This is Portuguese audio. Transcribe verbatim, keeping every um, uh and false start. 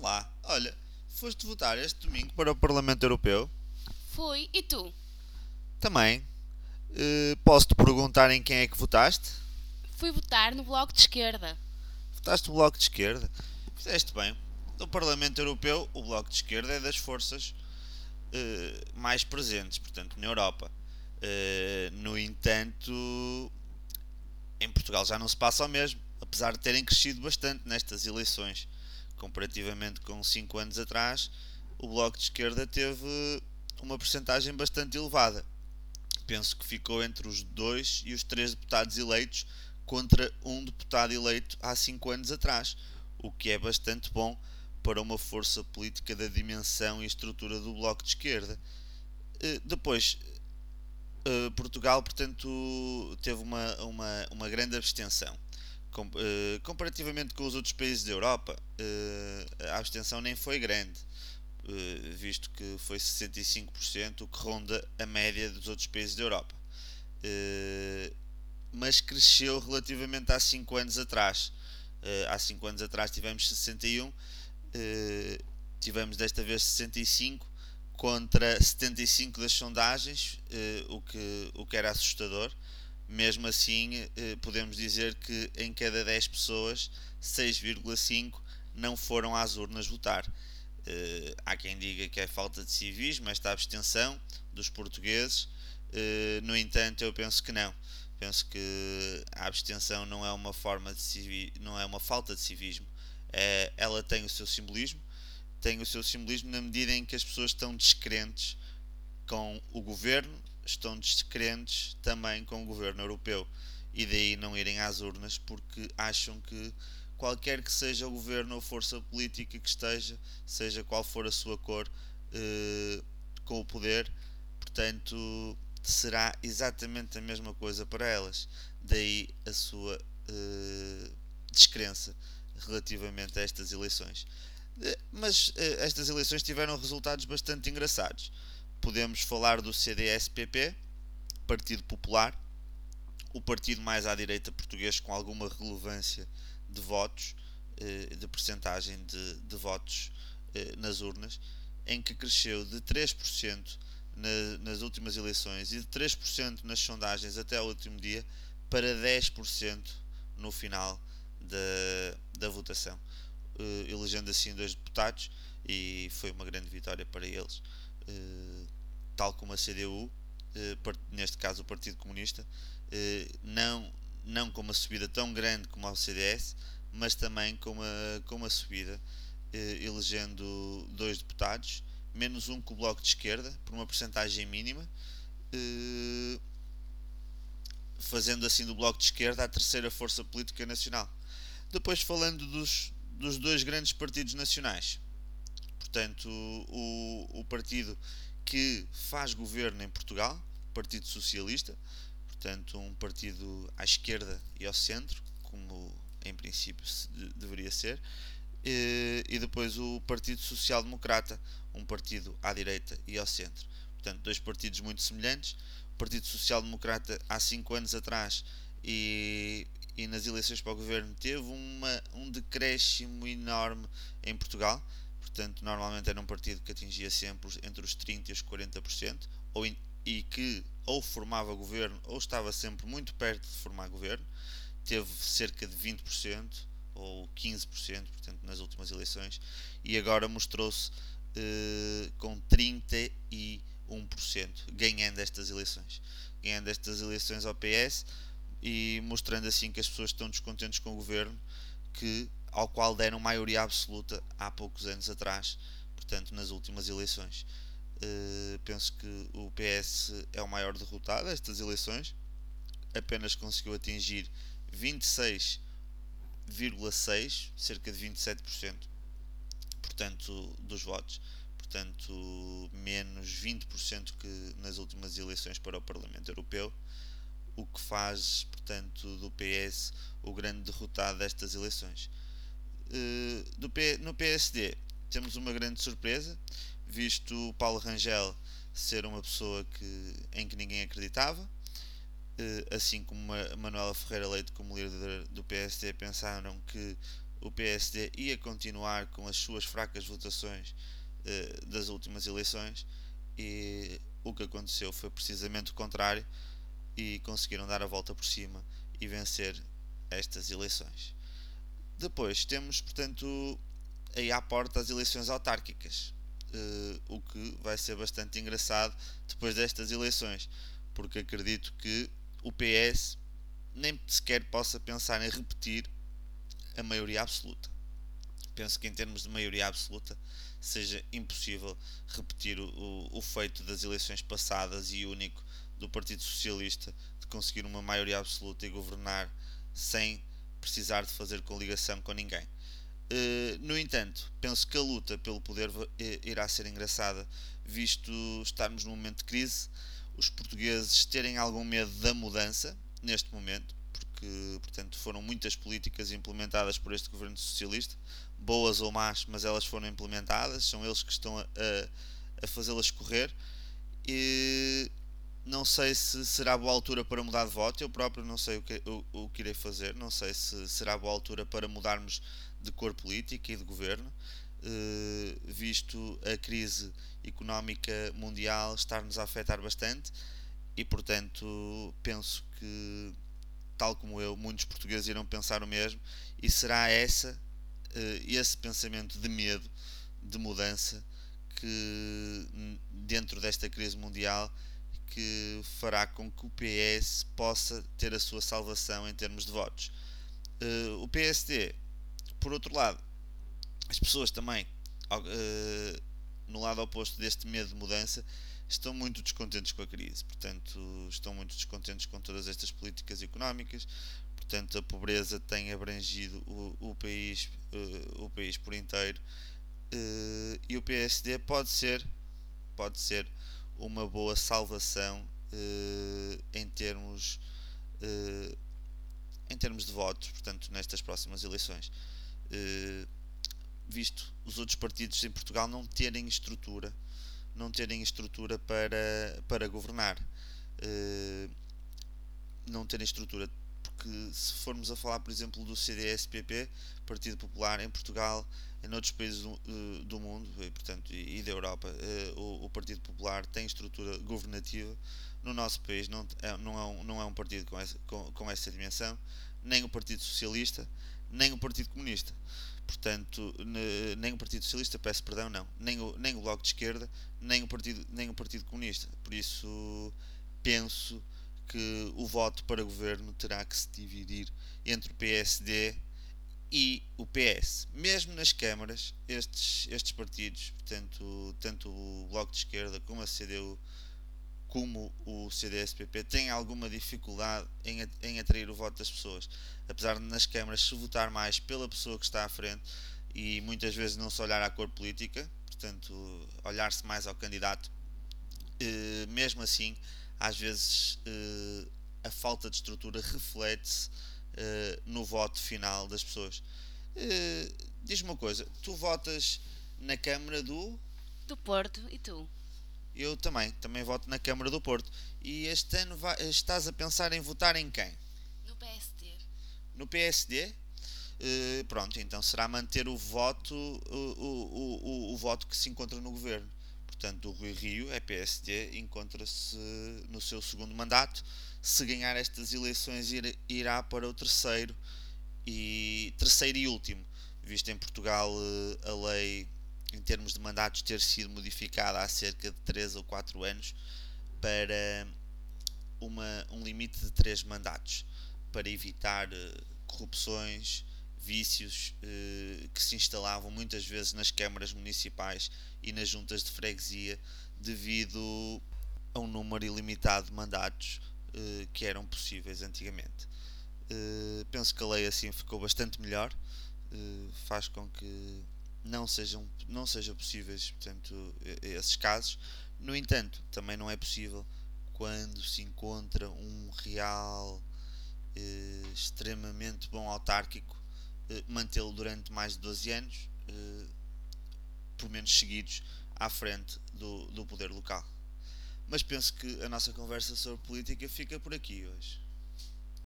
Olá, olha, foste votar este domingo para o Parlamento Europeu? Fui. E tu? Também. Eh, Posso-te perguntar em quem é que votaste? Fui votar no Bloco de Esquerda. Votaste no Bloco de Esquerda? Fizeste bem. No Parlamento Europeu, o Bloco de Esquerda é das forças eh, mais presentes, portanto, na Europa. Eh, no entanto, em Portugal já não se passa o mesmo, apesar de terem crescido bastante nestas eleições. Comparativamente com cinco anos atrás, o Bloco de Esquerda teve uma percentagem bastante elevada. Penso que ficou entre os dois e os três deputados eleitos contra um deputado eleito há cinco anos atrás, o que é bastante bom para uma força política da dimensão e estrutura do Bloco de Esquerda. Eh, Depois, eh, Portugal, portanto, teve uma, uma, uma grande abstenção. Com- eh, comparativamente com os outros países da Europa, eh, a abstenção nem foi grande, eh, visto que foi sessenta e cinco por cento, o que ronda a média dos outros países da Europa. Eh, mas cresceu relativamente há cinco anos atrás. Eh, há cinco anos atrás tivemos sessenta e um, eh, tivemos desta vez sessenta e cinco contra setenta e cinco das sondagens, eh, o, que, o que era assustador. Mesmo assim, eh, podemos dizer que em cada dez pessoas, seis vírgula cinco não foram às urnas votar. Eh, há quem diga que é falta de civismo esta abstenção dos portugueses. Eh, no entanto, eu penso que não. Penso que a abstenção não é uma forma de civi... não é uma falta de civismo. Eh, ela tem o seu simbolismo, tem o seu simbolismo na medida em que as pessoas estão descrentes com o governo, estão descrentes também com o governo europeu, e daí não irem às urnas porque acham que qualquer que seja o governo ou força política que esteja, seja qual for a sua cor, eh, com o poder, portanto será exatamente a mesma coisa para elas. Daí a sua eh, descrença relativamente a estas eleições. Eh, Mas eh, estas eleições tiveram resultados bastante engraçados. Podemos falar do C D S-P P, Partido Popular, o partido mais à direita português com alguma relevância de votos, eh, de percentagem de, de votos eh, nas urnas, em que cresceu de três por cento na, nas últimas eleições e de três por cento nas sondagens até ao último dia para dez por cento no final da, da votação, eh, elegendo assim dois deputados, e foi uma grande vitória para eles, eh, tal como a C D U, eh, neste caso o Partido Comunista, eh, não, não com uma subida tão grande como ao C D S, mas também com uma, com uma subida, eh, elegendo dois deputados, menos um com o Bloco de Esquerda, por uma percentagem mínima, eh, fazendo assim do Bloco de Esquerda a terceira força política nacional. Depois, falando dos, dos dois grandes partidos nacionais, portanto, o, o partido que faz governo em Portugal, o Partido Socialista, portanto, um partido à esquerda e ao centro, como em princípio se deveria ser, e, e depois o Partido Social Democrata, um partido à direita e ao centro. Portanto, dois partidos muito semelhantes. O Partido Social Democrata, há cinco anos atrás, e, e nas eleições para o governo, teve uma, um decréscimo enorme em Portugal. Portanto, normalmente era um partido que atingia sempre entre os trinta por cento e os quarenta por cento, ou, e que ou formava governo ou estava sempre muito perto de formar governo. Teve cerca de vinte por cento ou quinze por cento, portanto, nas últimas eleições, e agora mostrou-se eh, com trinta e um por cento, ganhando estas eleições. Ganhando estas eleições ao P S e mostrando assim que as pessoas estão descontentes com o governo, que, ao qual deram maioria absoluta há poucos anos atrás, portanto, nas últimas eleições. Uh, penso que o P S é o maior derrotado destas eleições, apenas conseguiu atingir vinte e seis vírgula seis por cento, cerca de vinte e sete por cento, portanto, dos votos, portanto, menos vinte por cento que nas últimas eleições para o Parlamento Europeu, o que faz, portanto, do P S o grande derrotado destas eleições. Uh, do P, no P S D temos uma grande surpresa, visto o Paulo Rangel ser uma pessoa que, em que ninguém acreditava, uh, assim como a Manuela Ferreira Leite, como líder do P S D, pensaram que o P S D ia continuar com as suas fracas votações uh, das últimas eleições, e o que aconteceu foi precisamente o contrário, e conseguiram dar a volta por cima e vencer estas eleições. Depois temos, portanto, aí à porta as eleições autárquicas, uh, o que vai ser bastante engraçado depois destas eleições, porque acredito que o P S nem sequer possa pensar em repetir a maioria absoluta. Penso que em termos de maioria absoluta seja impossível repetir o, o, o feito das eleições passadas e único do Partido Socialista, de conseguir uma maioria absoluta e governar sem precisar de fazer coligação com ninguém. Uh, no entanto, penso que a luta pelo poder irá ser engraçada, visto estarmos num momento de crise, os portugueses terem algum medo da mudança neste momento, porque, portanto, foram muitas políticas implementadas por este governo socialista, boas ou más, mas elas foram implementadas, são eles que estão a, a, a fazê-las correr, e não sei se será boa altura para mudar de voto. Eu próprio não sei o que, o, o que irei fazer, não sei se será boa altura para mudarmos de cor política e de governo, eh, visto a crise económica mundial estar-nos a afetar bastante, e portanto penso que, tal como eu, muitos portugueses irão pensar o mesmo, e será essa, esse pensamento de medo, de mudança, que dentro desta crise mundial, que fará com que o P S possa ter a sua salvação em termos de votos. O P S D, por outro lado, as pessoas também, no lado oposto deste medo de mudança, estão muito descontentes com a crise, portanto, estão muito descontentes com todas estas políticas económicas. Portanto, a pobreza tem abrangido o, o, país, uh, o país por inteiro, uh, e o P S D pode ser, pode ser uma boa salvação uh, em termos uh, em termos de votos, portanto, nestas próximas eleições. Uh, visto os outros partidos em Portugal não terem estrutura, não terem estrutura para, para governar, uh, não terem estrutura, porque se formos a falar, por exemplo, do C D S P P, Partido Popular, em Portugal, em outros países do, uh, do mundo, e, portanto, e, e da Europa, uh, o, o Partido Popular tem estrutura governativa. No nosso país não é, não é, um, não é um partido com essa, com, com essa dimensão, nem o Partido Socialista, nem o Partido Comunista. Portanto, nem o Partido Socialista, peço perdão, não, nem o, nem o Bloco de Esquerda, nem o Partido, nem o Partido Comunista. Por isso, penso que o voto para governo terá que se dividir entre o P S D e o P S. Mesmo nas câmaras, estes, estes partidos, portanto, tanto o Bloco de Esquerda como a C D U, como o C D S P P, têm alguma dificuldade em, em atrair o voto das pessoas, apesar de nas câmaras se votar mais pela pessoa que está à frente e muitas vezes não se olhar à cor política, portanto, olhar-se mais ao candidato. E, mesmo assim, às vezes uh, a falta de estrutura reflete-se uh, no voto final das pessoas. Uh, diz-me uma coisa, tu votas na Câmara do... Do Porto, e tu? Eu também, também voto na Câmara do Porto. E este ano vai, estás a pensar em votar em quem? No P S D. No P S D? Uh, pronto, então será manter o voto, o, o, o, o voto que se encontra no governo. Portanto, o Rui Rio é P S D, encontra-se no seu segundo mandato. Se ganhar estas eleições, irá para o terceiro e, terceiro e último, visto em Portugal a lei, em termos de mandatos, ter sido modificada há cerca de três ou quatro anos para uma, um limite de três mandatos, para evitar corrupções, vícios eh, que se instalavam muitas vezes nas câmaras municipais e nas juntas de freguesia, devido a um número ilimitado de mandatos eh, que eram possíveis antigamente. Eh, penso que a lei assim ficou bastante melhor, eh, faz com que não sejam não seja possíveis, portanto, esses casos. No entanto, também não é possível, quando se encontra um real eh, extremamente bom autárquico, mantê-lo durante mais de doze anos, eh, por menos seguidos, à frente do, do poder local. Mas penso que a nossa conversa sobre política fica por aqui hoje.